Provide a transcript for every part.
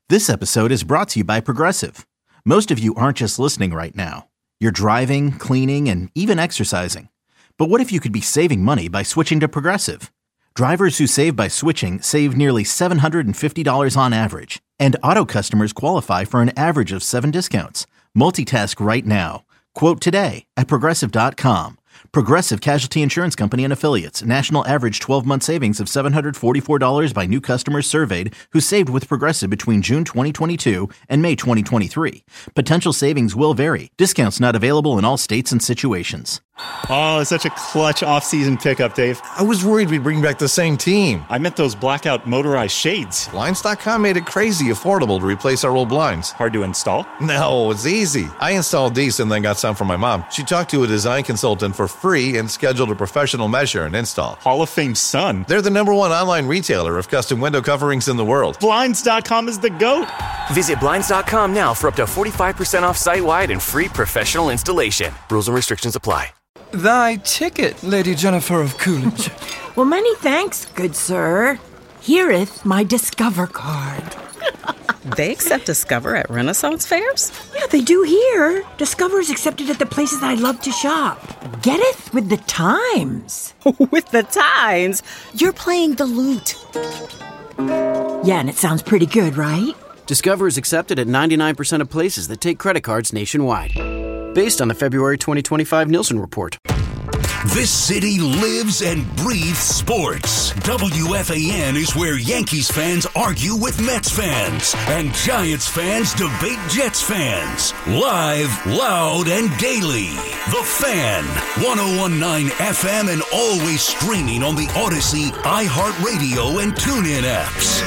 This episode is brought to you by Progressive. Most of you aren't just listening right now. You're driving, cleaning, and even exercising. But what if you could be saving money by switching to Progressive? Drivers who save by switching save nearly $750 on average. And auto customers qualify for an average of 7 discounts. Multitask right now. Quote today at Progressive.com. Progressive Casualty Insurance Company and Affiliates. National average 12-month savings of $744 by new customers surveyed who saved with Progressive between June 2022 and May 2023. Potential savings will vary. Discounts not available in all states and situations. Oh, it's such a clutch off-season pickup, Dave. I was worried we'd bring back the same team. I meant those blackout motorized shades. Blinds.com made it crazy affordable to replace our old blinds. Hard to install? No, it's easy. I installed these and then got some for my mom. She talked to a design consultant for free and scheduled a professional measure and install. Hall of Fame son. They're the #1 online retailer of custom window coverings in the world. Blinds.com is the GOAT. Visit Blinds.com now for up to 45% off site-wide and free professional installation. Rules and restrictions apply. Thy ticket, Lady Jennifer of Coolidge. Well, many thanks, good sir. Here'th my Discover card. They accept Discover at Renaissance fairs? Yeah, they do here. Discover's accepted at the places I love to shop. Getteth with the times. With the times? You're playing the lute. Yeah, and it sounds pretty good, right? Discover is accepted at 99% of places that take credit cards nationwide. Based on the February 2025 Nielsen report. This city lives and breathes sports. WFAN is where Yankees fans argue with Mets fans and Giants fans debate Jets fans. Live, loud, and daily. The Fan, 101.9 FM and always streaming on the Odyssey, iHeartRadio, and TuneIn apps.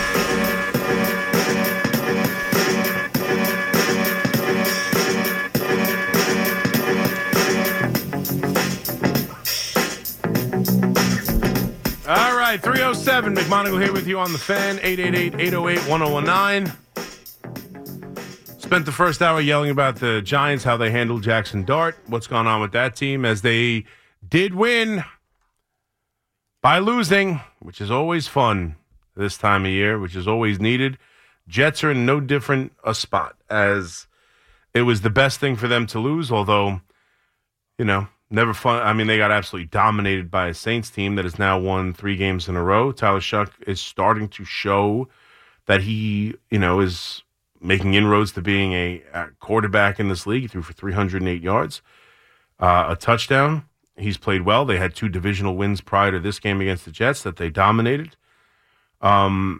All right, 307. McMonagle here with you on the Fan, 888-808-1019. Spent the first hour yelling about the Giants, how they handled Jackson Dart, what's going on with that team, as they did win by losing, which is always fun this time of year, which is always needed. Jets are in no different a spot, as it was the best thing for them to lose, although, you know, never fun. I mean, they got absolutely dominated by a Saints team that has now won 3 games in a row. Tyler Shuck is starting to show that he, is making inroads to being a quarterback in this league. He threw for 308 yards, a touchdown. He's played well. They had 2 divisional wins prior to this game against the Jets that they dominated. And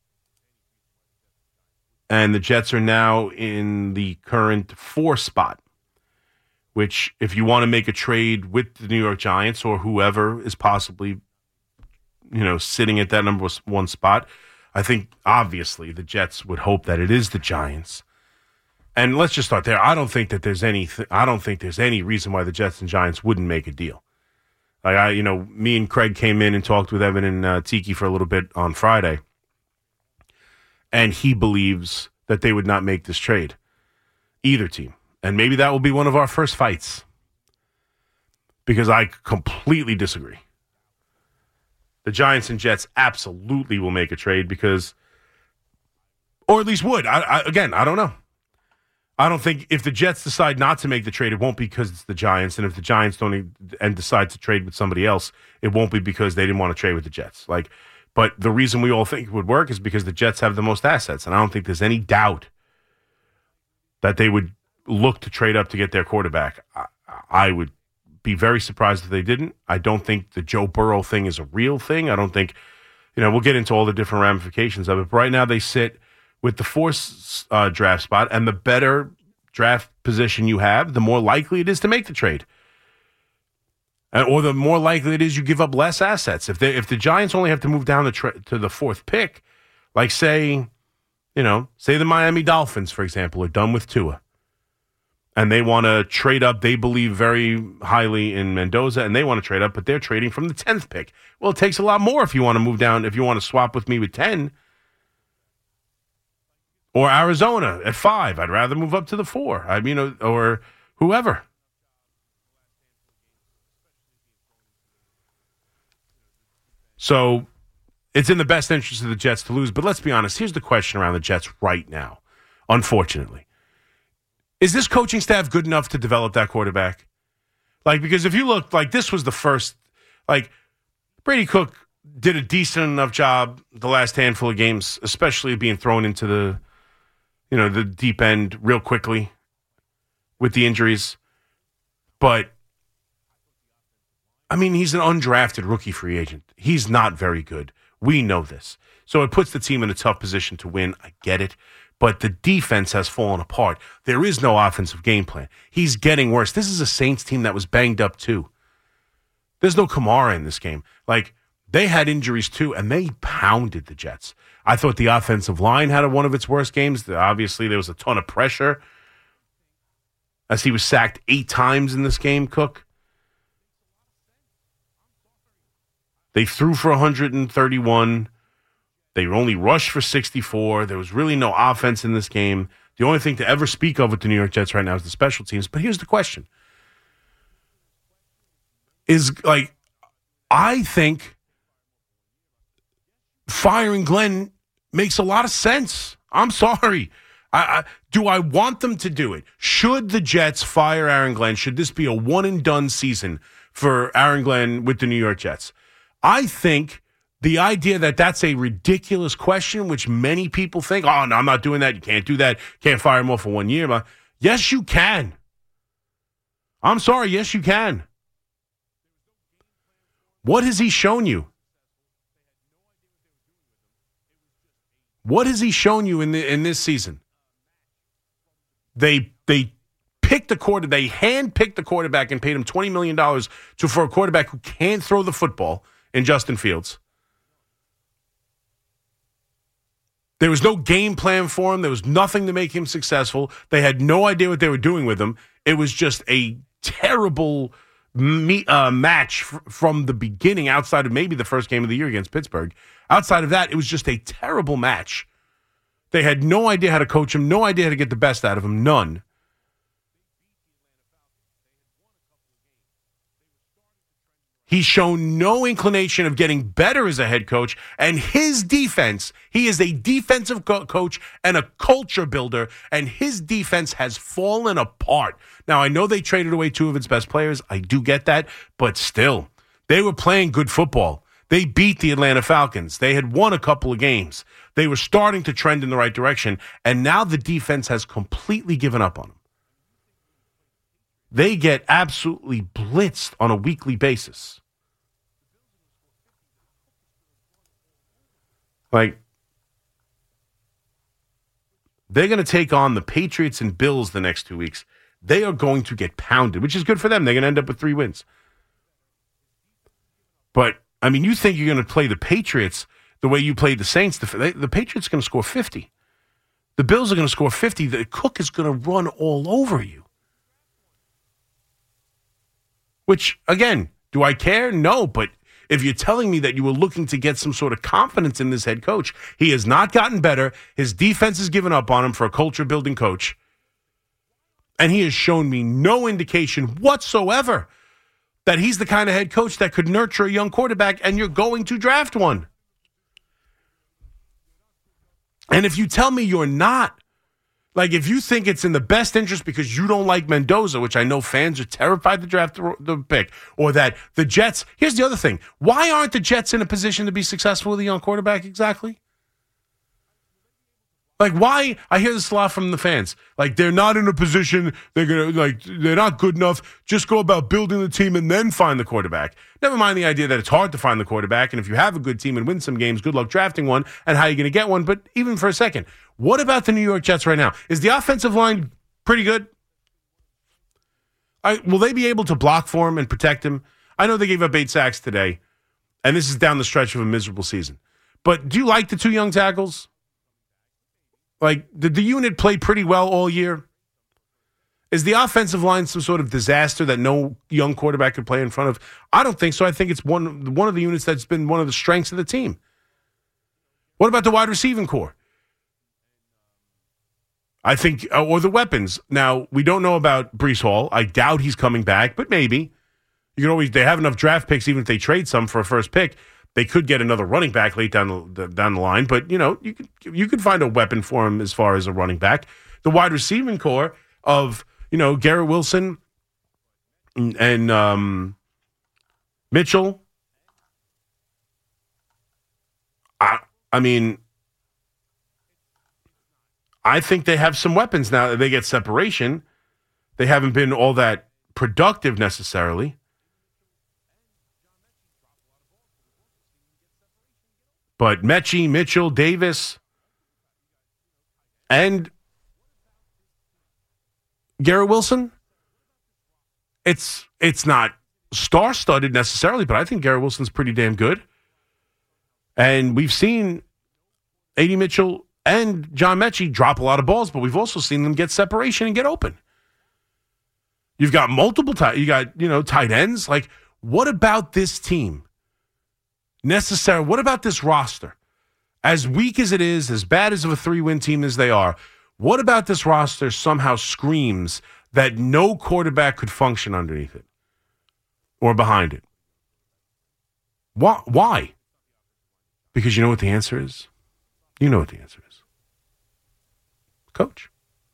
the Jets are now in the current 4 spot, which if you want to make a trade with the New York Giants or whoever is possibly, sitting at that number 1 spot, I think obviously the Jets would hope that it is the Giants. And let's just start there. I don't think there's any reason why the Jets and Giants wouldn't make a deal. Like me and Craig came in and talked with Evan and Tiki for a little bit on Friday, and he believes that they would not make this trade, either team. And maybe that will be one of our first fights, because I completely disagree. The Giants and Jets absolutely will make a trade because, or at least would. I don't know. I don't think if the Jets decide not to make the trade, it won't be because it's the Giants. And if the Giants don't and decide to trade with somebody else, it won't be because they didn't want to trade with the Jets. But the reason we all think it would work is because the Jets have the most assets. And I don't think there's any doubt that they would look to trade up to get their quarterback. I would be very surprised if they didn't. I don't think the Joe Burrow thing is a real thing. I don't think, we'll get into all the different ramifications of it. But right now they sit with the 4th draft spot, and the better draft position you have, the more likely it is to make the trade. Or the more likely it is you give up less assets. If the Giants only have to move down to the 4th pick, like say the Miami Dolphins, for example, are done with Tua, and they want to trade up. They believe very highly in Mendoza, and they want to trade up, but they're trading from the 10th pick. Well, it takes a lot more if you want to move down, if you want to swap with me with 10. Or Arizona at 5. I'd rather move up to the 4. Or whoever. So It's in the best interest of the Jets to lose. But let's be honest. Here's the question around the Jets right now, unfortunately. Is this coaching staff good enough to develop that quarterback? Like, because if you look, like, this was the first, like, Brady Cook did a decent enough job the last handful of games, especially being thrown into the, the deep end real quickly with the injuries. But, I mean, he's an undrafted rookie free agent. He's not very good. We know this. So it puts the team in a tough position to win. I get it. But the defense has fallen apart. There is no offensive game plan. He's getting worse. This is a Saints team that was banged up too. There's no Kamara in this game. Like, they had injuries too, and they pounded the Jets. I thought the offensive line had one of its worst games. Obviously, there was a ton of pressure as he was sacked 8 times in this game, Cook. They threw for 131. They only rushed for 64. There was really no offense in this game. The only thing to ever speak of with the New York Jets right now is the special teams. But here's the question. I think firing Glenn makes a lot of sense. I'm sorry. Do I want them to do it? Should the Jets fire Aaron Glenn? Should this be a one-and-done season for Aaron Glenn with the New York Jets? I think the idea that that's a ridiculous question, which many people think, oh, no, I'm not doing that. You can't do that. Can't fire him off for 1 year. But yes, you can. I'm sorry. Yes, you can. What has he shown you? What has he shown you in this season? They picked the quarterback. They handpicked the quarterback and paid him $20 million for a quarterback who can't throw the football in Justin Fields. There was no game plan for him. There was nothing to make him successful. They had no idea what they were doing with him. It was just a terrible match from the beginning, outside of maybe the first game of the year against Pittsburgh. Outside of that, it was just a terrible match. They had no idea how to coach him, no idea how to get the best out of him, none. He's shown no inclination of getting better as a head coach, and his defense, he is a defensive coach and a culture builder, and his defense has fallen apart. Now, I know they traded away 2 of its best players. I do get that, but still, they were playing good football. They beat the Atlanta Falcons. They had won a couple of games. They were starting to trend in the right direction, and now the defense has completely given up on them. They get absolutely blitzed on a weekly basis. Like, they're going to take on the Patriots and Bills the next 2 weeks. They are going to get pounded, which is good for them. They're going to end up with 3 wins. But, I mean, you think you're going to play the Patriots the way you played the Saints. The Patriots are going to score 50. The Bills are going to score 50. The Cook is going to run all over you. Which, again, do I care? No, but if you're telling me that you were looking to get some sort of confidence in this head coach, he has not gotten better. His defense has given up on him for a culture-building coach. And he has shown me no indication whatsoever that he's the kind of head coach that could nurture a young quarterback, and you're going to draft one. And if you tell me you're not, like, if you think it's in the best interest because you don't like Mendoza, which I know fans are terrified to draft the pick, or that the Jets, here's the other thing. Why aren't the Jets in a position to be successful with a young quarterback exactly? Like, why? I hear this a lot from the fans. Like, they're not in a position, they're not good enough. Just go about building the team and then find the quarterback. Never mind the idea that it's hard to find the quarterback, and if you have a good team and win some games, good luck drafting one and how you're going to get one. But even for a second, what about the New York Jets right now? Is the offensive line pretty good? Will they be able to block for him and protect him? I know they gave up 8 sacks today, and this is down the stretch of a miserable season. But do you like the 2 young tackles? Like, did the unit play pretty well all year? Is the offensive line some sort of disaster that no young quarterback could play in front of? I don't think so. I think it's one of the units that's been one of the strengths of the team. What about the wide receiving core? I think, or the weapons. Now, we don't know about Breece Hall. I doubt he's coming back, but maybe. You can always, they have enough draft picks, even if they trade some for a first pick. They could get another running back late down the line, but you could find a weapon for him as far as a running back. The wide receiving core of Garrett Wilson and Mitchell. I mean, I think they have some weapons now that they get separation. They haven't been all that productive necessarily. But Mechie, Mitchell, Davis, and Garrett Wilson, it's not star-studded necessarily, but I think Garrett Wilson's pretty damn good. And we've seen A.D. Mitchell and John Mechie drop a lot of balls, but we've also seen them get separation and get open. You've got multiple tight ends. Like, what about this team? What about this roster? As weak as it is, as bad as of a 3-win team as they are, what about this roster somehow screams that no quarterback could function underneath it or behind it? Why? Because you know what the answer is? You know what the answer is. Coach.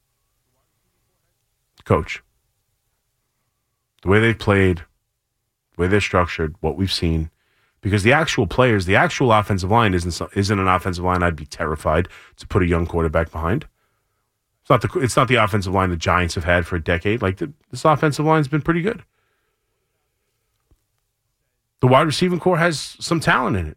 The way they've played, the way they're structured, what we've seen. Because the actual players, the actual offensive line isn't an offensive line I'd be terrified to put a young quarterback behind. It's not the offensive line the Giants have had for a decade. Like, this offensive line's been pretty good. The wide receiving core has some talent in it.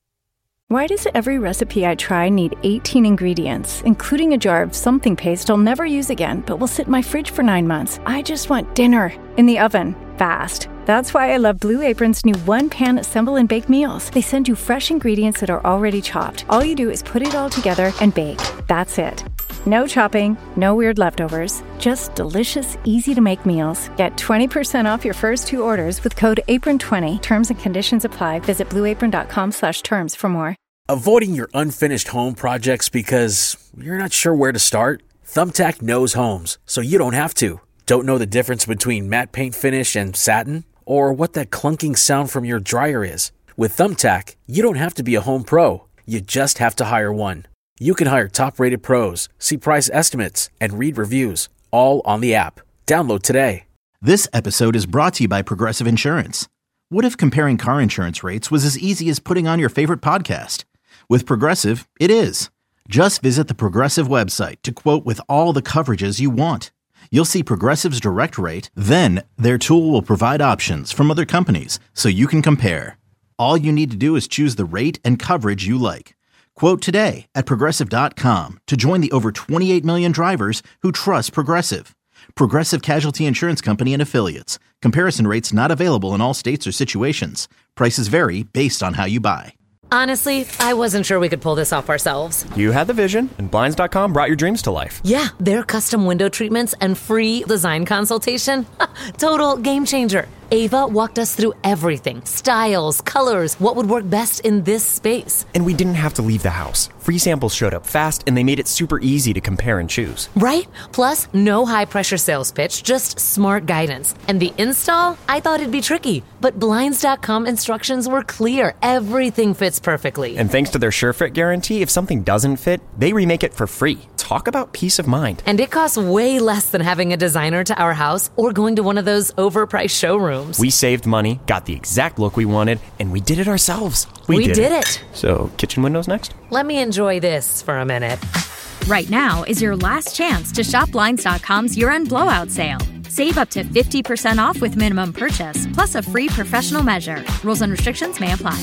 Why does every recipe I try need 18 ingredients, including a jar of something paste I'll never use again, but will sit in my fridge for 9 months? I just want dinner in the oven, fast. That's why I love Blue Apron's new one-pan assemble and bake meals. They send you fresh ingredients that are already chopped. All you do is put it all together and bake. That's it. No chopping, no weird leftovers. Just delicious, easy-to-make meals. Get 20% off your first 2 orders with code APRON20. Terms and conditions apply. Visit blueapron.com/terms for more. Avoiding your unfinished home projects because you're not sure where to start? Thumbtack knows homes, so you don't have to. Don't know the difference between matte paint finish and satin? Or what that clunking sound from your dryer is? With Thumbtack, you don't have to be a home pro. You just have to hire one. You can hire top-rated pros, see price estimates, and read reviews, all on the app. Download today. This episode is brought to you by Progressive Insurance. What if comparing car insurance rates was as easy as putting on your favorite podcast? With Progressive, it is. Just visit the Progressive website to quote with all the coverages you want. You'll see Progressive's direct rate, then their tool will provide options from other companies so you can compare. All you need to do is choose the rate and coverage you like. Quote today at Progressive.com to join the over 28 million drivers who trust Progressive. Progressive Casualty Insurance Company and Affiliates. Comparison rates not available in all states or situations. Prices vary based on how you buy. Honestly, I wasn't sure we could pull this off ourselves. You had the vision, and Blinds.com brought your dreams to life. Yeah, their custom window treatments and free design consultation. Total game changer. Ava walked us through everything. Styles, colors, what would work best in this space. And we didn't have to leave the house. Free samples showed up fast, and they made it super easy to compare and choose. Right? Plus, no high-pressure sales pitch, just smart guidance. And the install? I thought it'd be tricky. But Blinds.com instructions were clear. Everything fits perfectly. And thanks to their SureFit guarantee, if something doesn't fit, they remake it for free. Talk about peace of mind. And it costs way less than having a designer to our house or going to one of those overpriced showrooms. We saved money, got the exact look we wanted, and we did it ourselves. We did it. So, kitchen windows next? Let me enjoy this for a minute. Right now is your last chance to shop Blinds.com's year-end blowout sale. Save up to 50% off with minimum purchase, plus a free professional measure. Rules and restrictions may apply.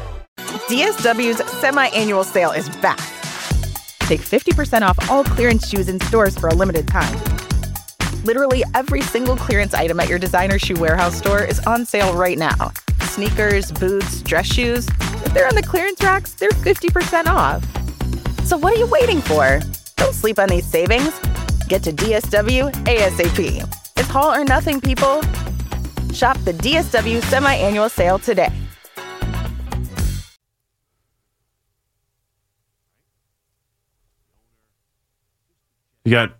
DSW's semi-annual sale is back. Take 50% off all clearance shoes in stores for a limited time. Literally every single clearance item at your designer shoe warehouse store is on sale right now. Sneakers, boots, dress shoes. If they're on the clearance racks, they're 50% off. So what are you waiting for? Don't sleep on these savings. Get to DSW ASAP. It's haul or nothing, people. Shop the DSW semi-annual sale today. You got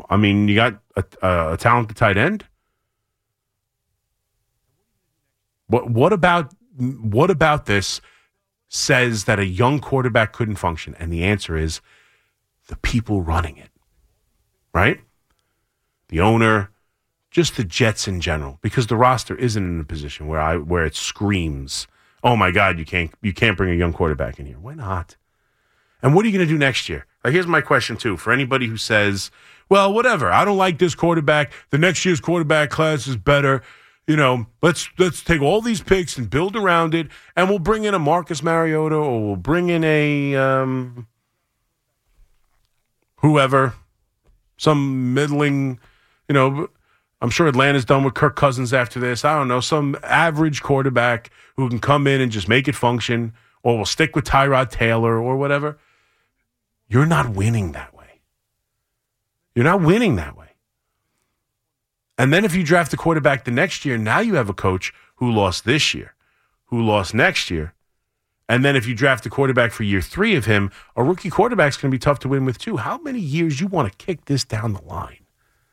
a talented tight end. What about this says that a young quarterback couldn't function? And the answer is the people running it, right? The owner, just the Jets in general, because the roster isn't in a position where it screams, "Oh my God, you can't bring a young quarterback in here." Why not? And what are you going to do next year? Here's my question too for anybody who says, "Well, whatever, I don't like this quarterback. The next year's quarterback class is better. Let's take all these picks and build around it, and we'll bring in a Marcus Mariota, or we'll bring in a whoever, some middling, I'm sure Atlanta's done with Kirk Cousins after this. I don't know, some average quarterback who can come in and just make it function, or we'll stick with Tyrod Taylor or whatever." You're not winning that way. You're not winning that way. And then if you draft a quarterback the next year, now you have a coach who lost this year, who lost next year. And then if you draft a quarterback for year 3 of him, a rookie quarterback's going to be tough to win with too. How many years you want to kick this down the line?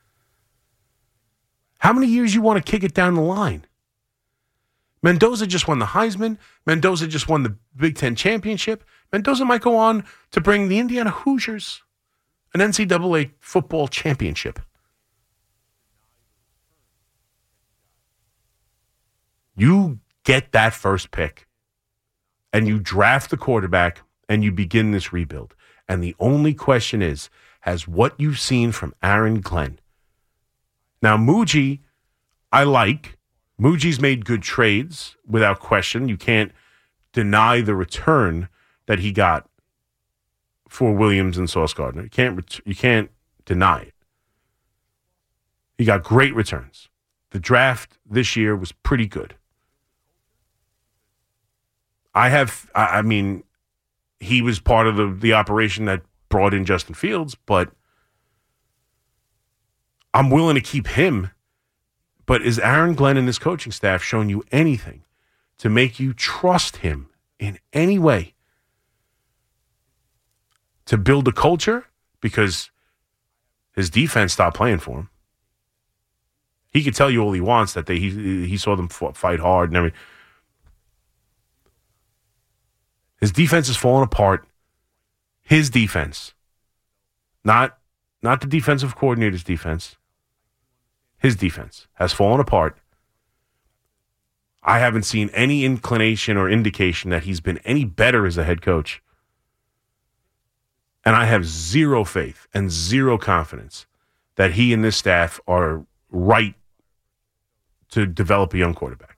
How many years you want to kick it down the line? Mendoza just won the Heisman. Mendoza just won the Big Ten championship. Mendoza might go on to bring the Indiana Hoosiers an NCAA football championship. You get that first pick, and you draft the quarterback, and you begin this rebuild. And the only question is, has what you've seen from Aaron Glenn? Now, Muji, I like. Muji's made good trades without question. You can't deny the return that he got for Williams and Sauce Gardner. You can't deny it. He got great returns. The draft this year was pretty good. I mean, he was part of the operation that brought in Justin Fields, but I'm willing to keep him. But is Aaron Glenn and his coaching staff showing you anything to make you trust him in any way to build a culture? Because his defense stopped playing for him. He could tell you all he wants that he saw them fight hard and everything. His defense is falling apart. His defense. Not the defensive coordinator's defense. His defense has fallen apart. I haven't seen any inclination or indication that he's been any better as a head coach. And I have zero faith and zero confidence that he and this staff are right to develop a young quarterback.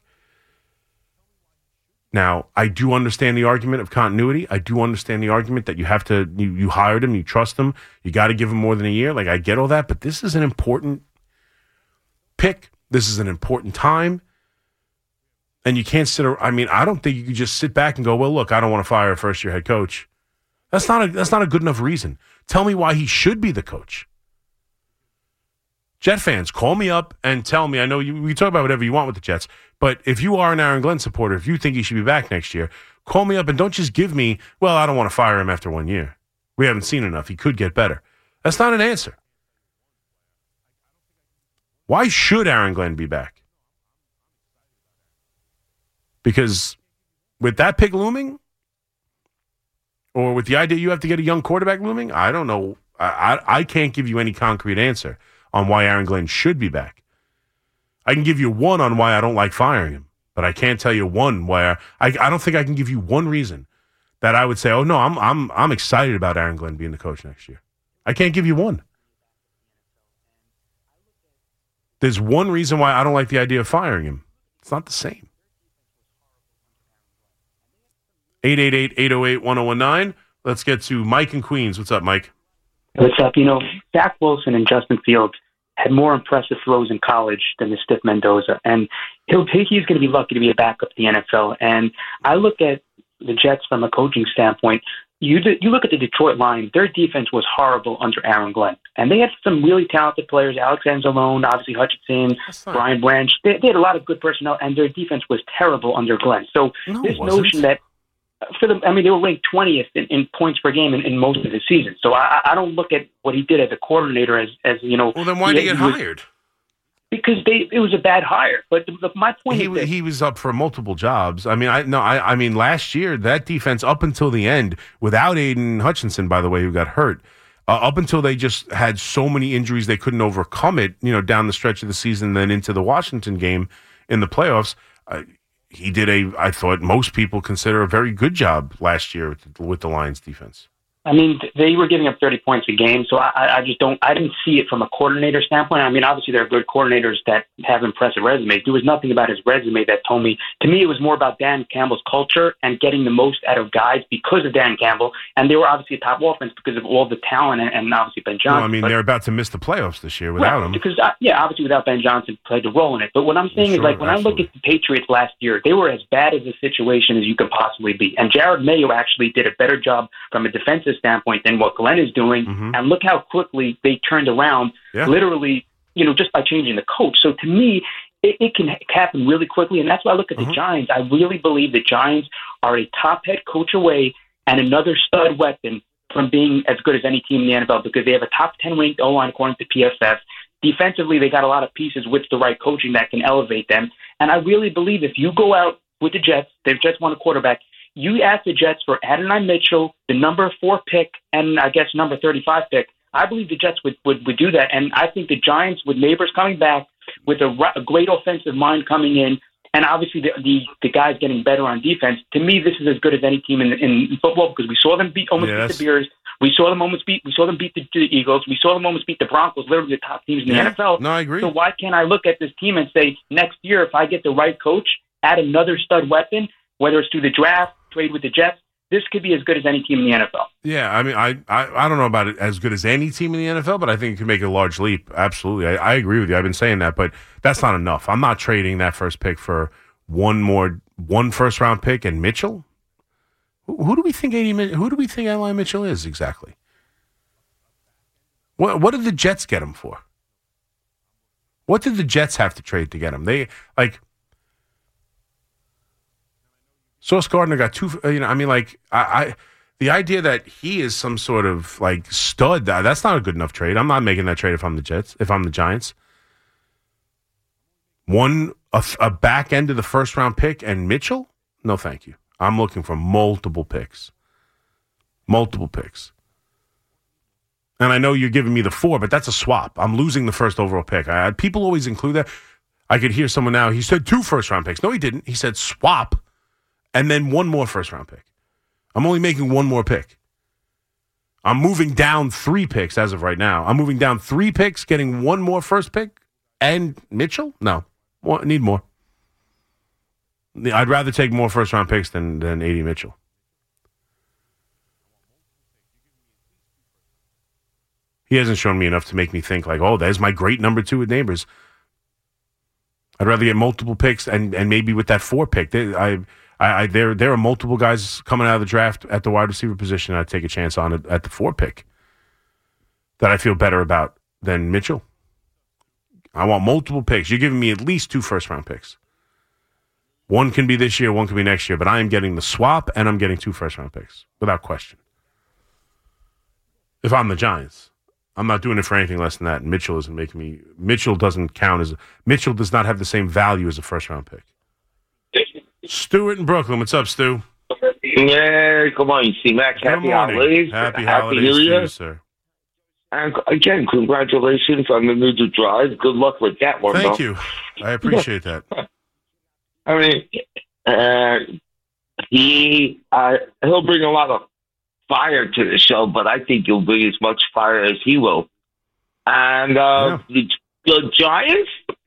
Now, I do understand the argument of continuity. I do understand the argument that you have to, you hired him, you trust him, you got to give him more than a year. I get all that, but this is an important pick. This is an important time. And you can't I don't think you can just sit back and go, well, look, I don't want to fire a first-year head coach. That's not a good enough reason. Tell me why he should be the coach. Jet fans, call me up and tell me. I know we talk about whatever you want with the Jets, but if you are an Aaron Glenn supporter, if you think he should be back next year, call me up and don't just give me, well, I don't want to fire him after 1 year. We haven't seen enough. He could get better. That's not an answer. Why should Aaron Glenn be back? Because with that pick looming, or with the idea you have to get a young quarterback looming, I don't know. I can't give you any concrete answer on why Aaron Glenn should be back. I can give you one on why I don't like firing him, but I can't tell you one why I don't think I can give you one reason that I would say, oh no, I'm excited about Aaron Glenn being the coach next year. I can't give you one. There's one reason why I don't like the idea of firing him. It's not the same. 888-808-1019. Let's get to Mike in Queens. What's up, Mike? What's up? Zach Wilson and Justin Fields had more impressive throws in college than the stiff Mendoza, and he's going to be lucky to be a backup to the NFL. And I look at the Jets from a coaching standpoint. You look at the Detroit Lions, their defense was horrible under Aaron Glenn. And they had some really talented players, Alex Anzalone, obviously Hutchinson, Brian Branch. They had a lot of good personnel, and their defense was terrible under Glenn. So this notion that they were ranked 20th in points per game in most of the season. So I don't look at what he did as a coordinator as. Well, then why did he get hired? because it was a bad hire. But my point is that he was up for multiple jobs. I mean, last year that defense up until the end, without Aiden Hutchinson, by the way, who got hurt, up until they just had so many injuries they couldn't overcome it. Down the stretch of the season, then into the Washington game in the playoffs. He did I thought most people consider a very good job last year with the Lions defense. I mean, they were giving up 30 points a game, so I didn't see it from a coordinator standpoint. I mean, obviously there are good coordinators that have impressive resumes. There was nothing about his resume that told me. To me, it was more about Dan Campbell's culture and getting the most out of guys because of Dan Campbell, and they were obviously a top offense because of all the talent and obviously Ben Johnson. Well, I mean, they're about to miss the playoffs this year without him. Because, obviously without Ben Johnson played a role in it. But what I'm saying is, when I look at the Patriots last year, they were as bad as a situation as you could possibly be. And Jared Mayo actually did a better job from a defensive standpoint than what Glenn is doing. Mm-hmm. And look how quickly they turned around, literally, just by changing the coach. So to me, it can happen really quickly. And that's why I look at the Giants. I really believe the Giants are a top head coach away and another stud weapon from being as good as any team in the NFL, because they have a top 10 ranked O-line according to PFF. Defensively, they got a lot of pieces with the right coaching that can elevate them. And I really believe if you go out with the Jets, they've just won a quarterback, you ask the Jets for Adonai Mitchell, the number 4 pick, and I guess number 35 pick. I believe the Jets would do that. And I think the Giants, with Neighbors coming back, with a great offensive mind coming in, and obviously the guys getting better on defense, to me, this is as good as any team in football, because we saw them beat the Bears. We saw them beat the Eagles. We saw them almost beat the Broncos, literally the top teams in the NFL. No, I agree. So why can't I look at this team and say, next year, if I get the right coach, add another stud weapon, whether it's through the draft, trade with the Jets, this could be as good as any team in the NFL. Yeah, I mean, I don't know about it as good as any team in the NFL, but I think it can make a large leap. Absolutely. I agree with you. I've been saying that, but that's not enough. I'm not trading that first pick for one first-round pick and Mitchell. Who do we think Adonai Mitchell is exactly? What did the Jets get him for? What did the Jets have to trade to get him? Sauce Gardner got 2. The idea that he is some sort of stud, that's not a good enough trade. I'm not making that trade if I'm the Jets. If I'm the Giants, a back end of the first round pick and Mitchell, no, thank you. I'm looking for multiple picks. And I know you're giving me the 4, but that's a swap. I'm losing the first overall pick. People always include that. I could hear someone now. He said 2 first round picks. No, he didn't. He said swap. And then 1 more first-round pick. I'm only making 1 more pick. I'm moving down 3 picks as of right now. I'm moving down 3 picks, getting 1 more first pick. And Mitchell? No. Need more. I'd rather take more first-round picks than A.D. Mitchell. He hasn't shown me enough to make me think there's my great number 2 with Neighbors. I'd rather get multiple picks and maybe with that 4 pick. There are multiple guys coming out of the draft at the wide receiver position I'd take a chance on at the 4 pick that I feel better about than Mitchell. I want multiple picks. You're giving me at least 2 first-round picks. 1 can be this year, 1 can be next year, but I am getting the swap and I'm getting 2 first-round picks without question. If I'm the Giants, I'm not doing it for anything less than that. Mitchell isn't making me. Mitchell doesn't count as. Mitchell does not have the same value as a first-round pick. Stuart in Brooklyn. What's up, Stu? Yeah, good morning, C-Mac. Happy holidays. Happy holidays to you, sir. And again, congratulations on the new drive. Good luck with that one. Thank you. I appreciate that. I mean, he'll bring a lot of fire to the show, but I think he'll bring as much fire as he will. And the Giants,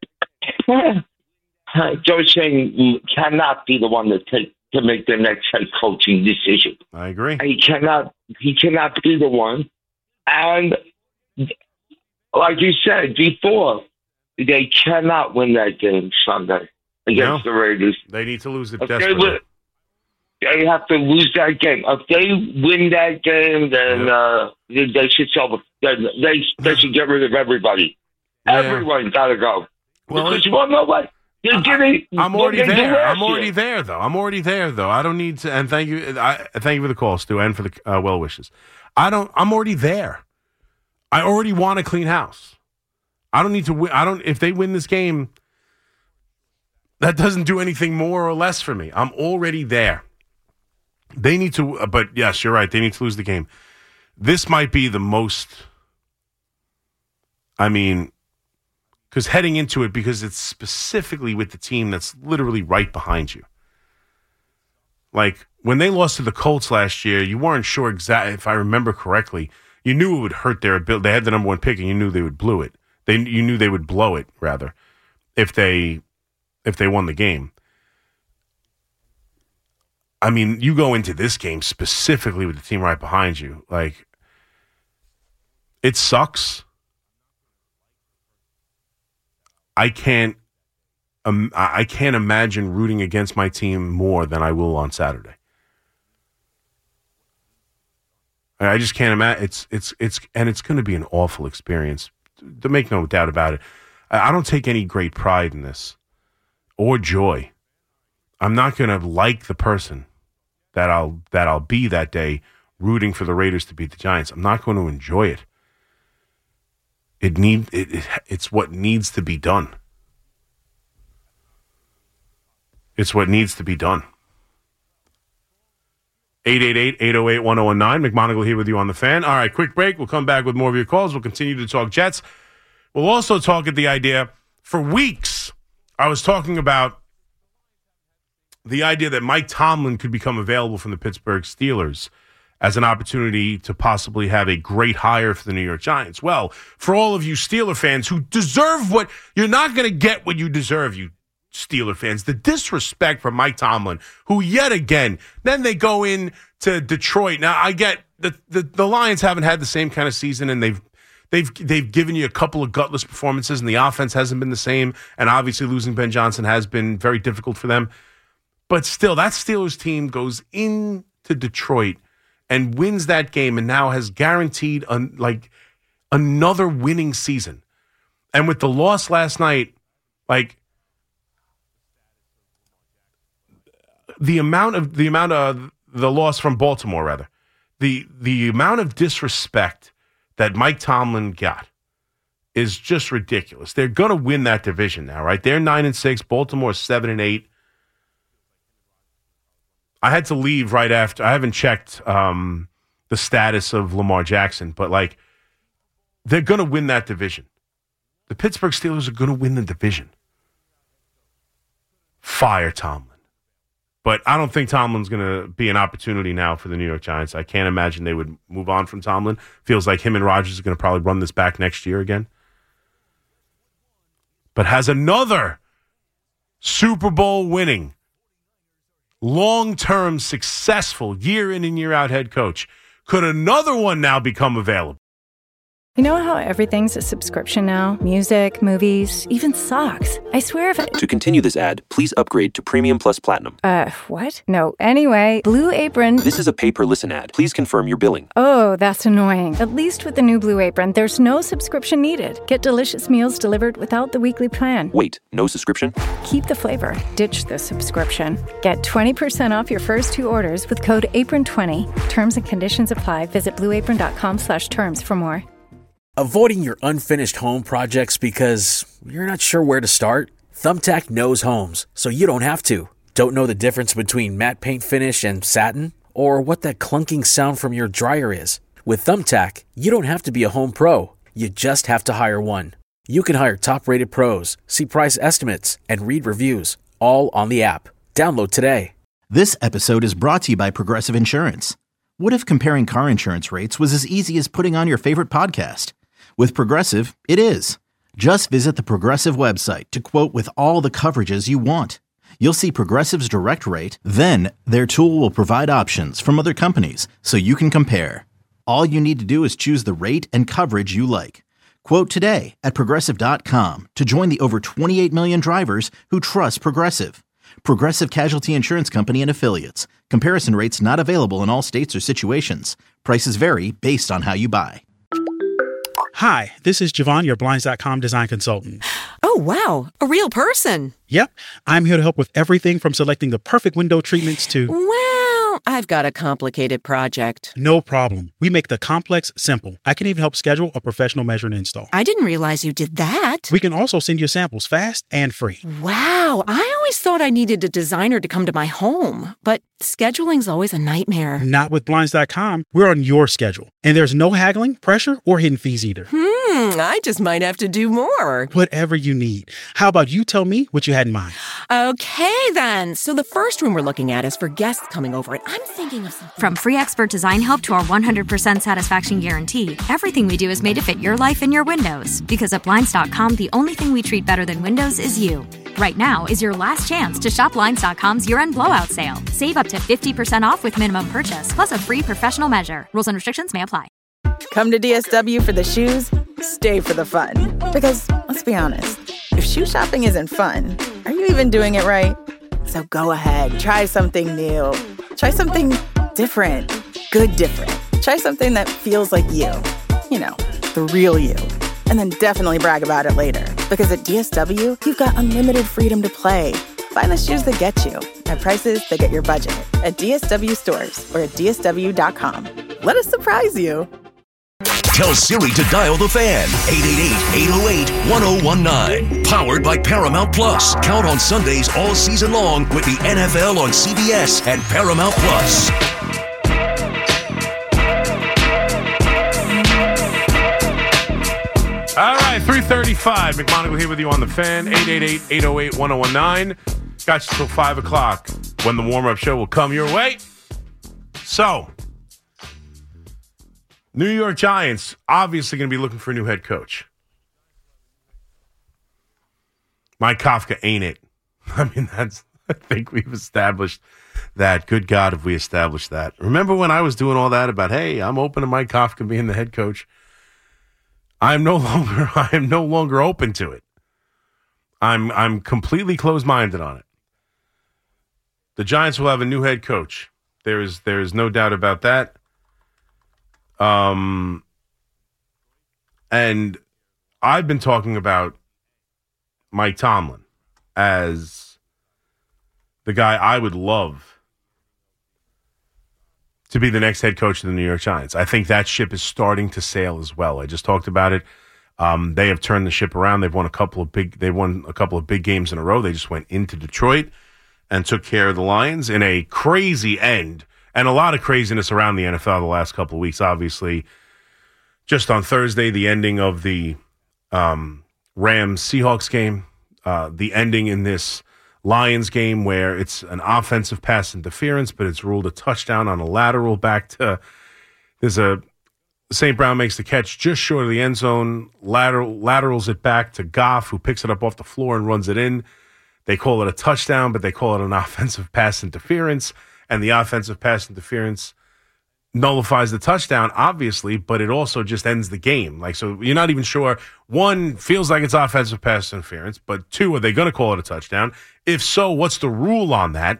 Joe Schoen cannot be the one to make the next head coaching decision. I agree. He cannot be the one. And like you said before, they cannot win that game Sunday against the Raiders. They need to lose it desperately. They have to lose that game. If they win that game, then they should sell. They should get rid of everybody. Yeah. Everyone got to go. Well, because you want to know what? I'm already there. I'm already there, though. I don't need to. And thank you. Thank you for the call, Stu, and for the well wishes. I'm already there. I already want a clean house. I don't need to win. If they win this game, that doesn't do anything more or less for me. I'm already there. They need to, but yes, you're right. They need to lose the game. This might be the most, because heading into it, because it's specifically with the team that's literally right behind you. Like, when they lost to the Colts last year, you weren't sure exactly, if I remember correctly, you knew it would hurt their ability. They had the number one pick, and you knew they would blow it. You knew they would blow it, rather, if they won the game. You go into this game specifically with the team right behind you. Like, it sucks. I can't imagine rooting against my team more than I will on Saturday. I just can't imagine. It's going to be an awful experience. To make no doubt about it. I don't take any great pride in this or joy. I'm not going to like the person that I'll be that day rooting for the Raiders to beat the Giants. I'm not going to enjoy it. It's what needs to be done. It's what needs to be done. 888-808-1019. McMonagle here with you on The Fan. All right, quick break. We'll come back with more of your calls. We'll continue to talk Jets. We'll also talk at the idea. For weeks, I was talking about the idea that Mike Tomlin could become available from the Pittsburgh Steelers as an opportunity to possibly have a great hire for the New York Giants. Well, for all of you Steeler fans who deserve what you're not going to get what you deserve, you Steeler fans, the disrespect for Mike Tomlin, who yet again, then they go in to Detroit. Now, I get the Lions haven't had the same kind of season, and they've given you a couple of gutless performances, and the offense hasn't been the same, and obviously losing Ben Johnson has been very difficult for them. But still, that Steelers team goes into Detroit and wins that game and now has guaranteed another winning season. And with the loss last night, the amount of the loss from Baltimore, rather, the amount of disrespect that Mike Tomlin got is just ridiculous. They're going to win that division now, right? They're 9-6, Baltimore 7-8. I had to leave right after. I haven't checked the status of Lamar Jackson, but they're going to win that division. The Pittsburgh Steelers are going to win the division. Fire Tomlin. But I don't think Tomlin's going to be an opportunity now for the New York Giants. I can't imagine they would move on from Tomlin. Feels like him and Rodgers are going to probably run this back next year again. But has another Super Bowl winning, long-term successful, year in and year out head coach. Could another one now become available? You know how everything's a subscription now? Music, movies, even socks. I swear if To continue this ad, please upgrade to Premium Plus Platinum. What? No, anyway, Blue Apron... This is a pay-per-listen ad. Please confirm your billing. Oh, that's annoying. At least with the new Blue Apron, there's no subscription needed. Get delicious meals delivered without the weekly plan. Wait, no subscription? Keep the flavor. Ditch the subscription. Get 20% off your first two orders with code APRON20. Terms and conditions apply. Visit blueapron.com/terms for more. Avoiding your unfinished home projects because you're not sure where to start? Thumbtack knows homes, so you don't have to. Don't know the difference between matte paint finish and satin? Or what that clunking sound from your dryer is? With Thumbtack, you don't have to be a home pro. You just have to hire one. You can hire top-rated pros, see price estimates, and read reviews, all on the app. Download today. This episode is brought to you by Progressive Insurance. What if comparing car insurance rates was as easy as putting on your favorite podcast? With Progressive, it is. Just visit the Progressive website to quote with all the coverages you want. You'll see Progressive's direct rate, then their tool will provide options from other companies so you can compare. All you need to do is choose the rate and coverage you like. Quote today at Progressive.com to join the over 28 million drivers who trust Progressive. Progressive Casualty Insurance Company and Affiliates. Comparison rates not available in all states or situations. Prices vary based on how you buy. Hi, this is Javon, your Blinds.com design consultant. Oh, wow. A real person. Yep. I'm here to help with everything from selecting the perfect window treatments to... Well, I've got a complicated project. No problem. We make the complex simple. I can even help schedule a professional measure and install. I didn't realize you did that. We can also send you samples fast and free. Wow, I always thought I needed a designer to come to my home, but scheduling's always a nightmare. Not with Blinds.com. We're on your schedule. And there's no haggling, pressure, or hidden fees either. I just might have to do more. Whatever you need. How about you tell me what you had in mind? Okay, then. So the first room we're looking at is for guests coming over, and I'm thinking of something. From free expert design help to our 100% satisfaction guarantee, everything we do is made to fit your life and your windows. Because at Blinds.com, the only thing we treat better than windows is you. Right now is your last chance to shop Blinds.com's year-end blowout sale. Save up to 50% off with minimum purchase, plus a free professional measure. Rules and restrictions may apply. Come to DSW for the shoes, stay for the fun. Because, let's be honest, if shoe shopping isn't fun, are you even doing it right? So go ahead, try something new. Try something different. Good different. Try something that feels like you. You know, the real you. And then definitely brag about it later. Because at DSW, you've got unlimited freedom to play. Find the shoes that get you at prices that get your budget at DSW stores or at DSW.com. Let us surprise you. Tell Siri to dial the fan. 888-808-1019. Powered by Paramount Plus. Count on Sundays all season long with the NFL on CBS and Paramount Plus. All right, 3:35. McMonagle here with you on the fan. 888-808-1019. Got you till 5 o'clock when the warm-up show will come your way. So, New York Giants obviously going to be looking for a new head coach. Mike Kafka ain't it. I mean, I think we've established that. Good God, have we established that. Remember when I was doing all that about, hey, I'm open to Mike Kafka being the head coach? I am no longer open to it. I'm completely closed-minded on it. The Giants will have a new head coach. There is no doubt about that. And I've been talking about Mike Tomlin as the guy I would love to be the next head coach of the New York Giants. I think that ship is starting to sail as well. I just talked about it. They have turned the ship around. They won a couple of big games in a row. They just went into Detroit and took care of the Lions in a crazy end. And a lot of craziness around the NFL the last couple of weeks, obviously. Just on Thursday, the ending of the Rams-Seahawks game, the ending in this Lions game where it's an offensive pass interference, but it's ruled a touchdown on a lateral back to St. Brown makes the catch just short of the end zone, laterals it back to Goff, who picks it up off the floor and runs it in. They call it a touchdown, but they call it an offensive pass interference. And the offensive pass interference nullifies the touchdown, obviously, but it also just ends the game. Like, so you're not even sure. One, feels like it's offensive pass interference, but two, are they going to call it a touchdown? If so, what's the rule on that?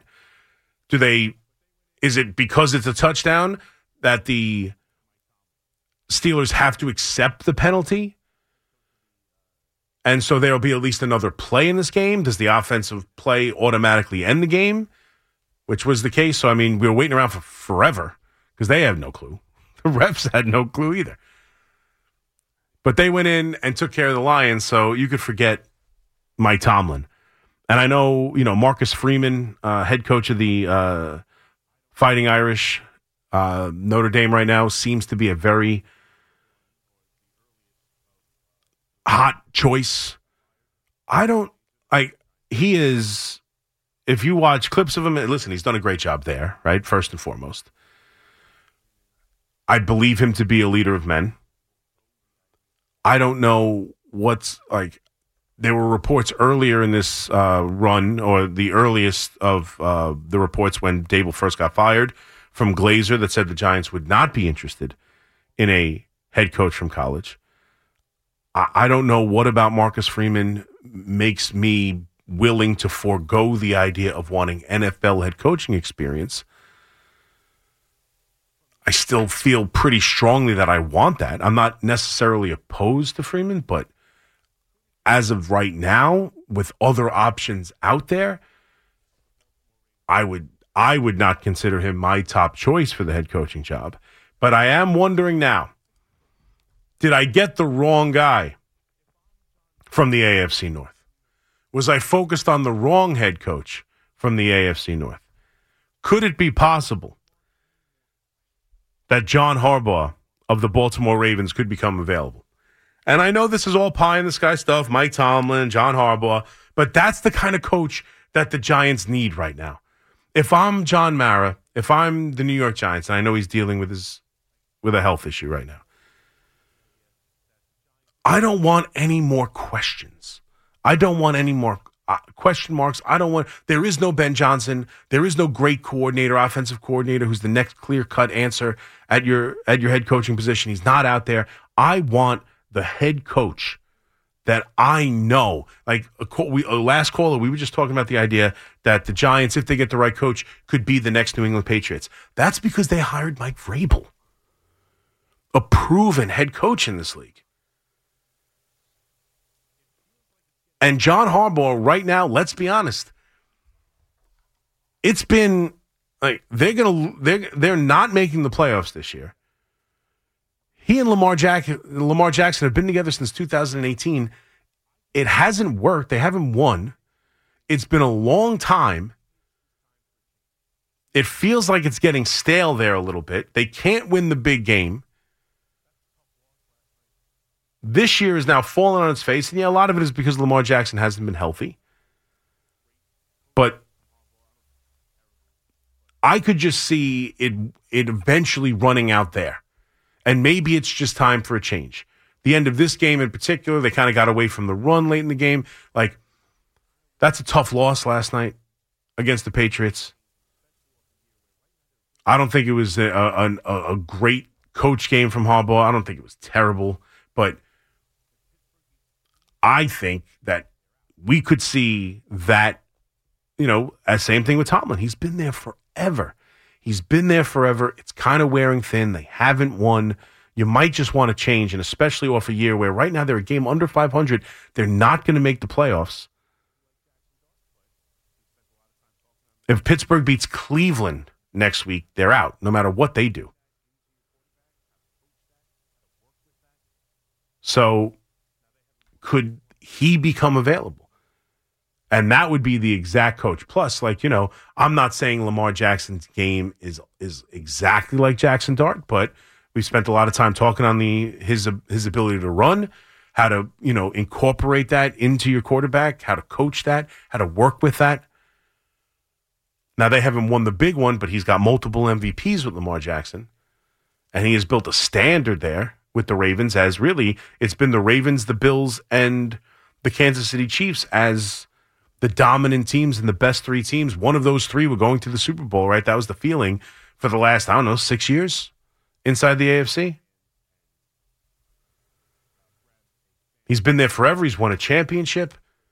Is it because it's a touchdown that the Steelers have to accept the penalty? And so there'll be at least another play in this game? Does the offensive play automatically end the game? Which was the case. So, I mean, we were waiting around for forever because they have no clue. The refs had no clue either. But they went in and took care of the Lions, so you could forget Mike Tomlin. And I know, Marcus Freeman, head coach of the Fighting Irish, Notre Dame right now, seems to be a very hot choice. He is... If you watch clips of him, listen, he's done a great job there, right? First and foremost. I believe him to be a leader of men. I don't know there were reports earlier in this run, or the earliest of the reports when Dable first got fired, from Glazer that said the Giants would not be interested in a head coach from college. I don't know what about Marcus Freeman makes me willing to forego the idea of wanting NFL head coaching experience. I still feel pretty strongly that I want that. I'm not necessarily opposed to Freeman, but as of right now, with other options out there, I would I would not consider him my top choice for the head coaching job. But I am wondering now, did I get the wrong guy from the AFC North? Was I focused on the wrong head coach from the AFC North? Could it be possible that John Harbaugh of the Baltimore Ravens could become available? And I know this is all pie in the sky stuff, Mike Tomlin, John Harbaugh, but that's the kind of coach that the Giants need right now. If I'm John Mara, if I'm the New York Giants, and I know he's dealing with a health issue right now, I don't want any more questions. I don't want any more question marks. There is no Ben Johnson. There is no great coordinator, offensive coordinator, who's the next clear-cut answer at your head coaching position. He's not out there. I want the head coach that I know. Like last caller, we were just talking about the idea that the Giants, if they get the right coach, could be the next New England Patriots. That's because they hired Mike Vrabel, a proven head coach in this league. And John Harbaugh right now, let's be honest, it's been like they're not making the playoffs this year. He and Lamar Jackson have been together since 2018. It hasn't worked. They haven't won. It's been a long time. It feels like it's getting stale there a little bit. They can't win the big game. This year is now falling on its face, and yeah, a lot of it is because Lamar Jackson hasn't been healthy. But I could just see it eventually running out there. And maybe it's just time for a change. The end of this game in particular, they kind of got away from the run late in the game. Like, that's a tough loss last night against the Patriots. I don't think it was a great coach game from Harbaugh. I don't think it was terrible, but I think that we could see that, same thing with Tomlin. He's been there forever. It's kind of wearing thin. They haven't won. You might just want to change, and especially off a year where right now they're a game under 500. They're not going to make the playoffs. If Pittsburgh beats Cleveland next week, they're out, no matter what they do. So could he become available? And that would be the exact coach. Plus, I'm not saying Lamar Jackson's game is exactly like Jackson Dart, but we spent a lot of time talking on his ability to run, how to, incorporate that into your quarterback, how to coach that, how to work with that. Now, they haven't won the big one, but he's got multiple MVPs with Lamar Jackson, and he has built a standard there with the Ravens, as really it's been the Ravens, the Bills, and the Kansas City Chiefs as the dominant teams and the best three teams. One of those three were going to the Super Bowl, right? That was the feeling for the last, 6 years inside the AFC. He's been there forever. He's won a championship.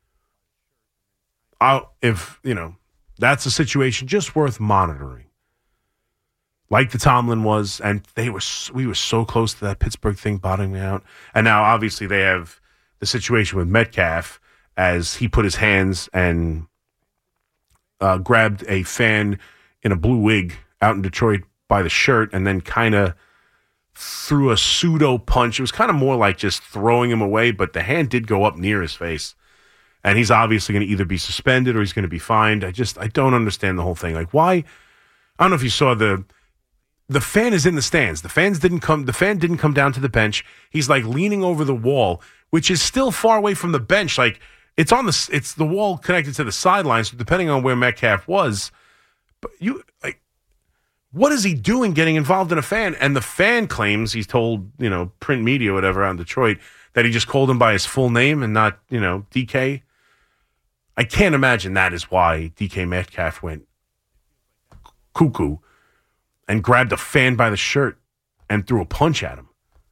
That's a situation just worth monitoring. Like the Tomlin was, and we were so close to that Pittsburgh thing bottoming out. And now, obviously, they have the situation with Metcalf as he put his hands and grabbed a fan in a blue wig out in Detroit by the shirt and then kind of threw a pseudo punch. It was kind of more like just throwing him away, but the hand did go up near his face. And he's obviously going to either be suspended or he's going to be fined. I don't understand the whole thing. Like, why? I don't know if you saw the fan is in the stands. The fan didn't come down to the bench. He's like leaning over the wall, which is still far away from the bench. Like it's the wall connected to the sidelines. So depending on where Metcalf was, but what is he doing getting involved in a fan? And the fan claims he's told, print media, whatever, out in Detroit, that he just called him by his full name and not, DK. I can't imagine that is why DK Metcalf went cuckoo and grabbed a fan by the shirt and threw a punch at him.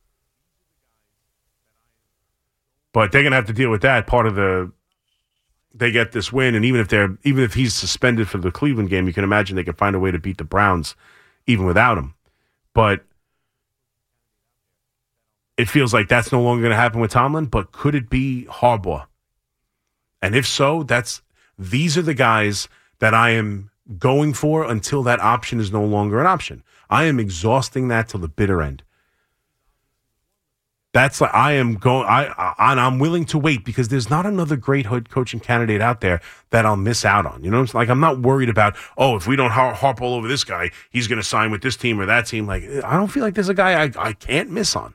But they're going to have to deal with that. They get this win, and even if he's suspended for the Cleveland game, you can imagine they can find a way to beat the Browns even without him. But it feels like that's no longer going to happen with Tomlin, but could it be Harbaugh? And if so, these are the guys that I am going for until that option is no longer an option. I am exhausting that till the bitter end. That's like I'm willing to wait because there's not another great head coaching candidate out there that I'll miss out on. You know, like I'm not worried about, if we don't harp all over this guy, he's going to sign with this team or that team. Like I don't feel like there's a guy I can't miss on.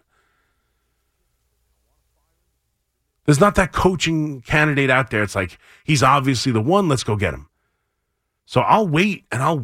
There's not that coaching candidate out there. It's like he's obviously the one. Let's go get him. So I'll wait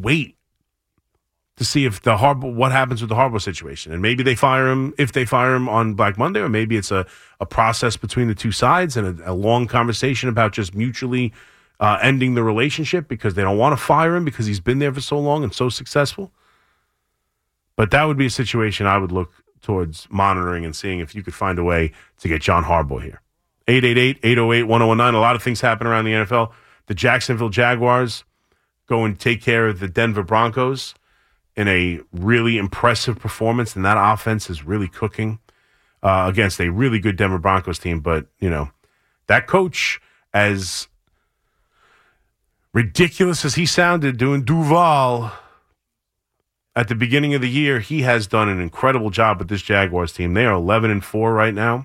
to see if what happens with the Harbaugh situation. And maybe they fire him if they fire him on Black Monday, or maybe it's a process between the two sides and a long conversation about just mutually ending the relationship because they don't want to fire him because he's been there for so long and so successful. But that would be a situation I would look towards monitoring and seeing if you could find a way to get John Harbaugh here. 888-808-1019. A lot of things happen around the NFL. The Jacksonville Jaguars go and take care of the Denver Broncos in a really impressive performance, and that offense is really cooking against a really good Denver Broncos team. But, that coach, as ridiculous as he sounded doing Duval at the beginning of the year, he has done an incredible job with this Jaguars team. They are 11-4 right now.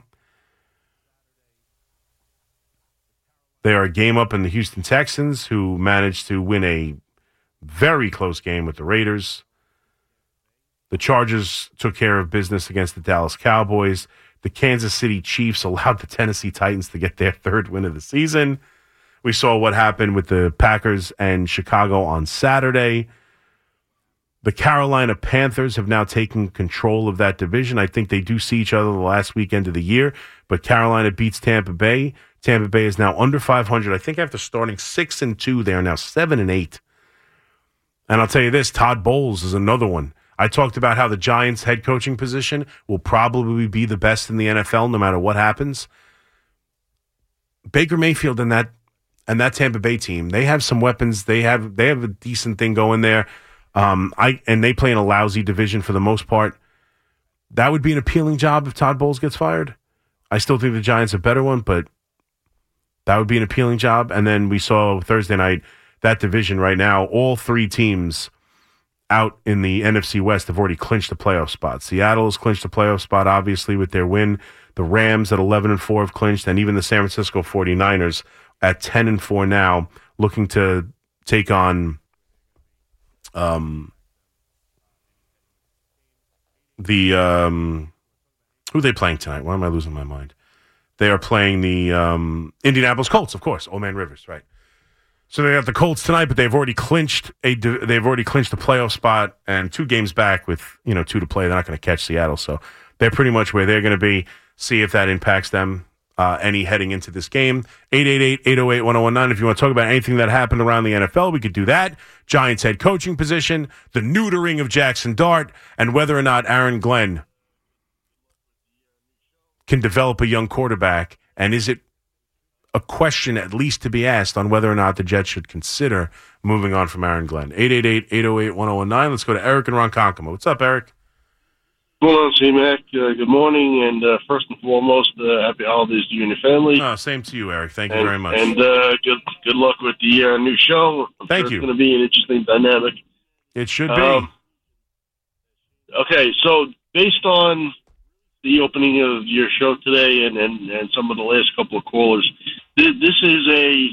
They are a game up in the Houston Texans, who managed to win a very close game with the Raiders. The Chargers took care of business against the Dallas Cowboys. The Kansas City Chiefs allowed the Tennessee Titans to get their third win of the season. We saw what happened with the Packers and Chicago on Saturday. The Carolina Panthers have now taken control of that division. I think they do see each other the last weekend of the year, but Carolina beats Tampa Bay. Tampa Bay is now under 500. I think after starting 6-2, they are now 7-8. And I'll tell you this, Todd Bowles is another one. I talked about how the Giants' head coaching position will probably be the best in the NFL no matter what happens. Baker Mayfield and that Tampa Bay team, they have some weapons. They have a decent thing going there. And they play in a lousy division for the most part. That would be an appealing job if Todd Bowles gets fired. I still think the Giants are a better one, but that would be an appealing job. And then we saw Thursday night, that division right now, all three teams out in the NFC West have already clinched a playoff spot. Seattle has clinched a playoff spot, obviously, with their win. The Rams at 11-4 have clinched, and even the San Francisco 49ers at 10-4 now, looking to take on who are they playing tonight? Why am I losing my mind? They are playing the Indianapolis Colts, of course. Old Man Rivers, right? So they got the Colts tonight, but they've already clinched a playoff spot and 2 games back with 2 to play. They're not going to catch Seattle, so they're pretty much where they're going to be. See if that impacts them any heading into this game. 888-808-1019. If you want to talk about anything that happened around the NFL, we could do that. Giants head coaching position, the neutering of Jackson Dart, and whether or not Aaron Glenn can develop a young quarterback, and is it a question at least to be asked on whether or not the Jets should consider moving on from Aaron Glenn. 888-808-1019. Let's go to Eric and Ronkonkoma. What's up, Eric? What's going on, C-Mac? Good morning, and first and foremost, happy holidays to you and your family. Oh, same to you, Eric. Thank you very much. And good luck with the new show. Thank you. It's going to be an interesting dynamic. It should be. Okay, so based on the opening of your show today and some of the last couple of callers, this is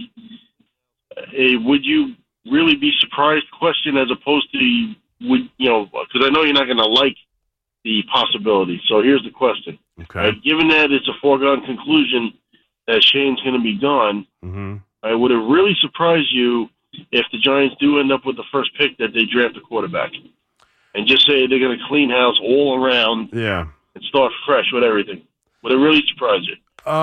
a would you really be surprised question as opposed to because I know you're not going to like the possibility. So here's the question. Okay. Given that it's a foregone conclusion that Shane's going to be gone, would it really surprise you if the Giants do end up with the first pick that they draft a quarterback? And just say they're going to clean house all around and start fresh with everything. Would it really surprise you?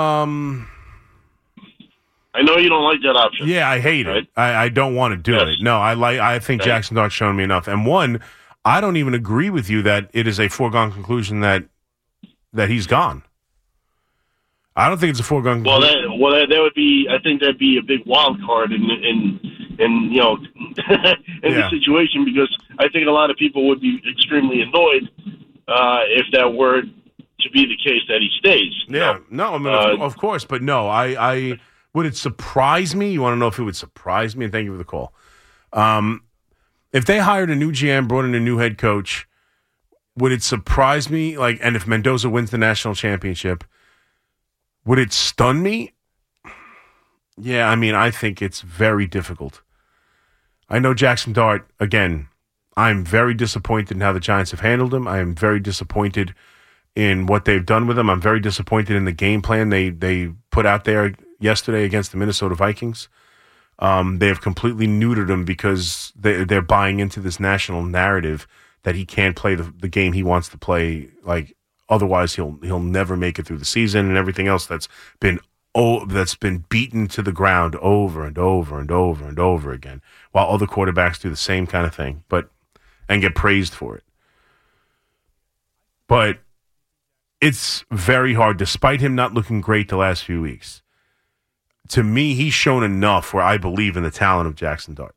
I know you don't like that option. Yeah, I hate it. I don't want to do it. No, I think Jackson Dart's shown me enough. And one, I don't even agree with you that it is a foregone conclusion that he's gone. I don't think it's a foregone conclusion. Well, that would be. I think that'd be a big wild card in the situation, because I think a lot of people would be extremely annoyed if that were to be the case that he stays. Yeah, no, I mean, of course, but no, I would it surprise me? You want to know if it would surprise me? And thank you for the call. If they hired a new GM, brought in a new head coach, would it surprise me? And if Mendoza wins the national championship, would it stun me? Yeah, I mean, I think it's very difficult. I know Jackson Dart, again, I'm very disappointed in how the Giants have handled him. I am very disappointed in what they've done with him. I'm very disappointed in the game plan they put out there yesterday against the Minnesota Vikings. They have completely neutered him because they're buying into this national narrative that he can't play the game he wants to play. Otherwise he'll never make it through the season, and everything else that's been beaten to the ground over and over and over and over again, while other quarterbacks do the same kind of thing, and get praised for it. But it's very hard, despite him not looking great the last few weeks. To me, he's shown enough where I believe in the talent of Jackson Dart.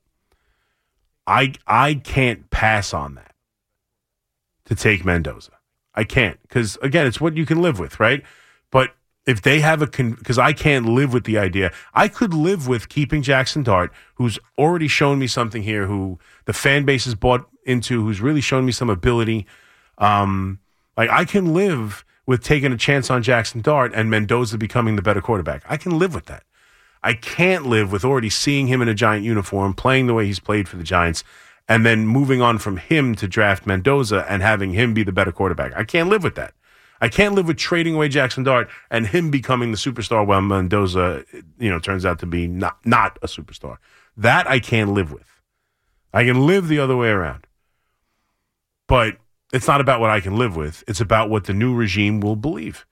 I can't pass on that to take Mendoza. I can't, because, again, it's what you can live with, right? But if they have because I can't live with the idea. I could live with keeping Jackson Dart, who's already shown me something here, who the fan base has bought into, who's really shown me some ability. I can live with taking a chance on Jackson Dart and Mendoza becoming the better quarterback. I can live with that. I can't live with already seeing him in a Giant uniform, playing the way he's played for the Giants, and then moving on from him to draft Mendoza and having him be the better quarterback. I can't live with that. I can't live with trading away Jackson Dart and him becoming the superstar while Mendoza, turns out to be not a superstar. That I can't live with. I can live the other way around. But it's not about what I can live with. It's about what the new regime will believe.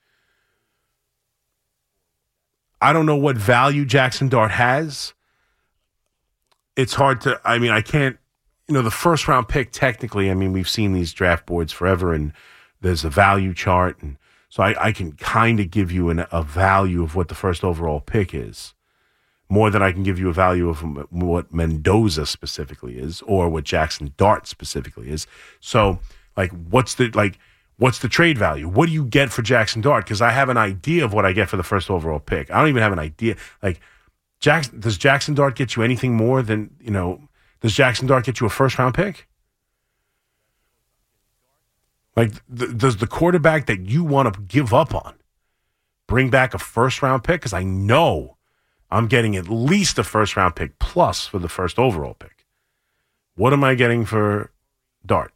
I don't know what value Jackson Dart has. It's hard to, I can't, the first round pick, technically, we've seen these draft boards forever, and there's a value chart. And so I can kind of give you a value of what the first overall pick is, more than I can give you a value of what Mendoza specifically is or what Jackson Dart specifically is. So, what's the trade value? What do you get for Jackson Dart? Because I have an idea of what I get for the first overall pick. I don't even have an idea. Does Jackson Dart get you anything more than, does Jackson Dart get you a first-round pick? Does the quarterback that you want to give up on bring back a first-round pick? Because I know I'm getting at least a first-round pick plus for the first overall pick. What am I getting for Dart?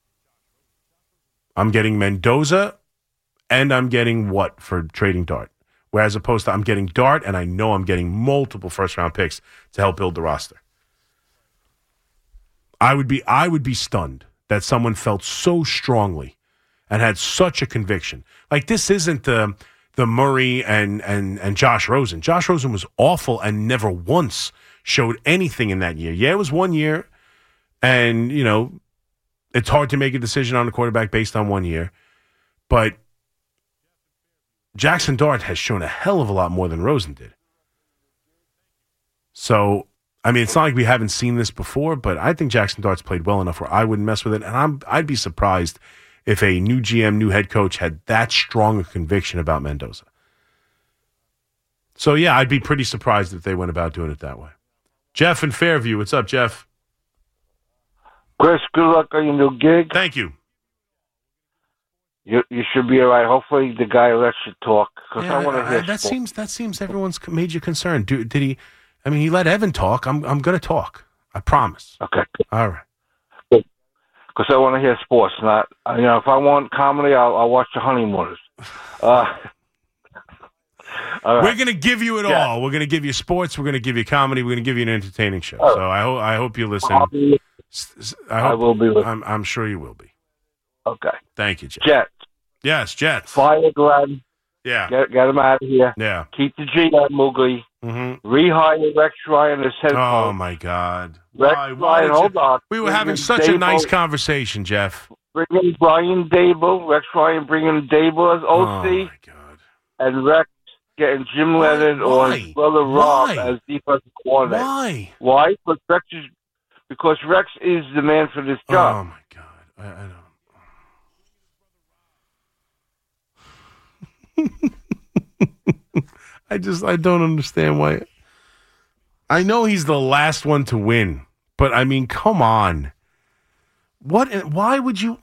I'm getting Mendoza, and I'm getting what for trading Dart? Whereas opposed to I'm getting Dart, and I know I'm getting multiple first-round picks to help build the roster. I would be stunned that someone felt so strongly and had such a conviction. This isn't the Murray and Josh Rosen. Josh Rosen was awful and never once showed anything in that year. Yeah, it was 1 year, and, it's hard to make a decision on a quarterback based on 1 year. But Jackson Dart has shown a hell of a lot more than Rosen did. So, it's not like we haven't seen this before, but I think Jackson Dart's played well enough where I wouldn't mess with it. And I'd be surprised if a new GM, new head coach had that strong a conviction about Mendoza. So, yeah, I'd be pretty surprised if they went about doing it that way. Jeff in Fairview. What's up, Jeff? Chris, good luck on your new gig. Thank you. You should be all right. Hopefully the guy lets you talk. Because I want to hear that seems everyone's major concern. Did he... he let Evan talk. I'm going to talk. I promise. Okay. All right. Because I want to hear sports. Not, if I want comedy, I'll watch The Honeymooners. All right. We're going to give you it all. We're going to give you sports. We're going to give you comedy. We're going to give you an entertaining show. So I hope you listen. I will be listening. I'm sure you will be. Okay. Thank you, Jeff. Jets. Yes, Jets. Fire Glenn. Yeah. Get him out of here. Yeah. Keep the G on Mugli. Mm-hmm. Rehire Rex Ryan as head coach. Oh, my God. Rex Ryan, hold on. We were having such a nice conversation, Jeff. Bring in Brian Dable. Rex Ryan bringing Dable as OC. Oh, my God. And Rex getting Jim Leonard or his brother Rob as defensive coordinator. Why? Because Rex is the man for this job. Oh, my God. I don't. I don't understand why. I know he's the last one to win, But, I mean, come on. Why would you...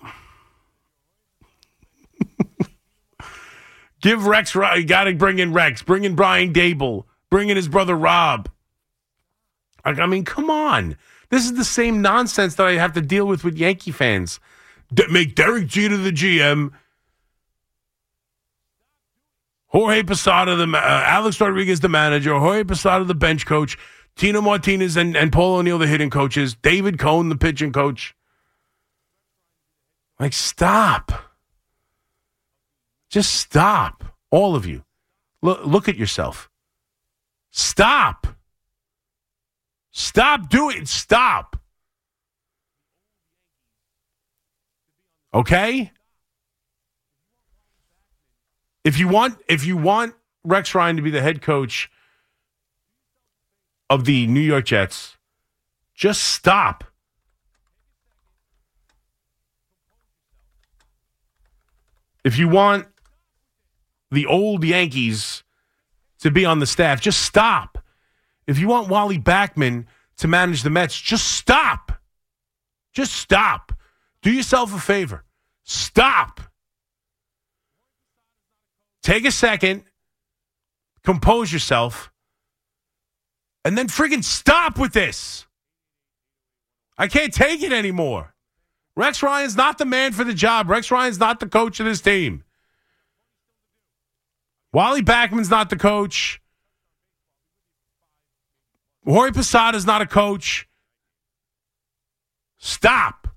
Give Rex... You got to bring in Rex. Bring in Brian Dable. Bring in his brother Rob. I mean, come on. This is the same nonsense that I have to deal with Yankee fans. Make Derek Jeter the GM. Jorge Posada, Alex Rodriguez, the manager. Jorge Posada, the bench coach. Tino Martinez and Paul O'Neill, the hitting coaches. David Cohn, the pitching coach. Like, stop. Just stop. All of you. Look at yourself. Stop. Stop doing it. Stop. Okay? If you want Rex Ryan to be the head coach of the New York Jets, just stop. If you want the old Yankees to be on the staff, just stop. If you want Wally Backman to manage the Mets, just stop. Just stop. Do yourself a favor. Stop. Take a second, compose yourself, and then friggin' stop with this. I can't take it anymore. Rex Ryan's not the man for the job. Rex Ryan's not the coach of this team. Wally Backman's not the coach. Jorge Posada's not a coach. Stop.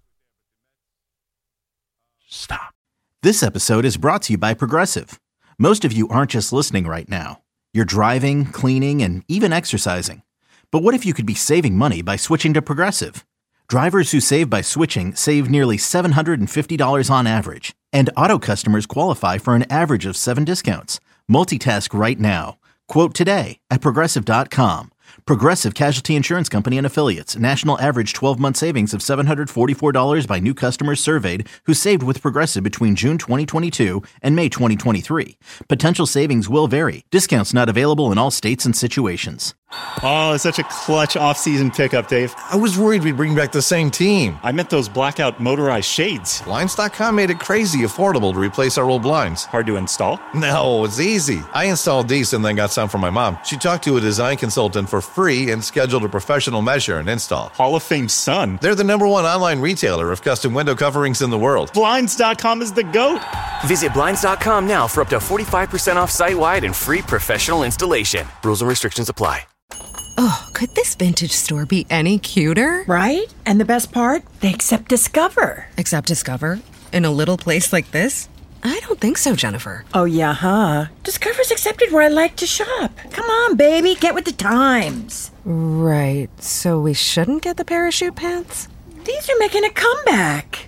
Stop. This episode is brought to you by Progressive. Most of you aren't just listening right now. You're driving, cleaning, and even exercising. But what if you could be saving money by switching to Progressive? Drivers who save by switching save nearly $750 on average. And auto customers qualify for an average of 7 discounts. Multitask right now. Quote today at Progressive.com. Progressive Casualty Insurance Company and Affiliates. National average 12-month savings of $744 by new customers surveyed who saved with Progressive between June 2022 and May 2023. Potential savings will vary. Discounts not available in all states and situations. Oh, it's such a clutch off-season pickup, Dave. I was worried we'd bring back the same team. I meant those blackout motorized shades. Blinds.com made it crazy affordable to replace our old blinds. Hard to install? No, it's easy. I installed these and then got some for my mom. She talked to a design consultant for free and scheduled a professional measure and install. Hall of Fame son. They're the #1 online retailer of custom window coverings in the world. Blinds.com is the GOAT. Visit Blinds.com now for up to 45% off site-wide and free professional installation. Rules and restrictions apply. Oh, could this vintage store be any cuter? Right? And the best part? They accept Discover. Accept Discover? In a little place like this? I don't think so, Jennifer. Oh, yeah, huh? Discover's accepted where I like to shop. Come on, baby, get with the times. Right, so we shouldn't get the parachute pants? These are making a comeback.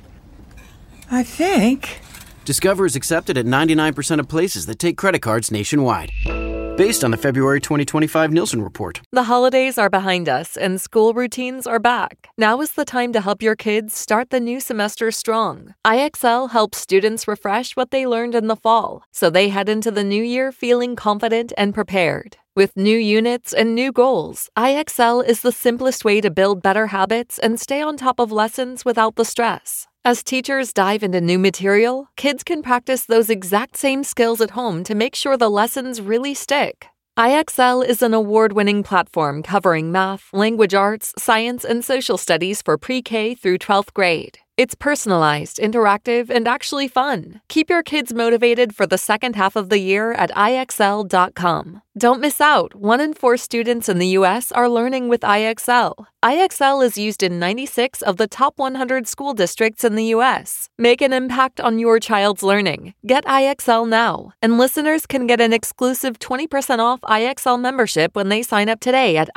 I think. Discover is accepted at 99% of places that take credit cards nationwide. Based on the February 2025 Nielsen report. The holidays are behind us and school routines are back. Now is the time to help your kids start the new semester strong. IXL helps students refresh what they learned in the fall, so they head into the new year feeling confident and prepared. With new units and new goals, IXL is the simplest way to build better habits and stay on top of lessons without the stress. As teachers dive into new material, kids can practice those exact same skills at home to make sure the lessons really stick. IXL is an award-winning platform covering math, language arts, science, and social studies for pre-K through 12th grade. It's personalized, interactive, and actually fun. Keep your kids motivated for the second half of the year at IXL.com. Don't miss out. 1 in 4 students in the U.S. are learning with IXL. IXL is used in 96 of the top 100 school districts in the U.S. Make an impact on your child's learning. Get IXL now. And listeners can get an exclusive 20% off IXL membership when they sign up today at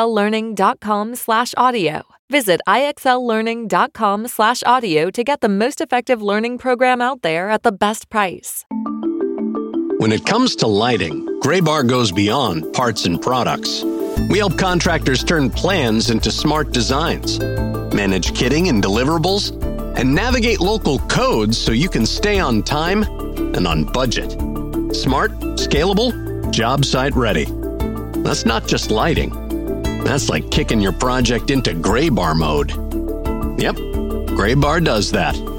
IXLlearning.com/audio. Visit IXLlearning.com/audio to get the most effective learning program out there at the best price. When it comes to lighting, Graybar goes beyond parts and products. We help contractors turn plans into smart designs, manage kitting and deliverables, and navigate local codes so you can stay on time and on budget. Smart, scalable, job site ready. That's not just lighting. That's like kicking your project into gray bar mode. Yep, Gray Bar does that.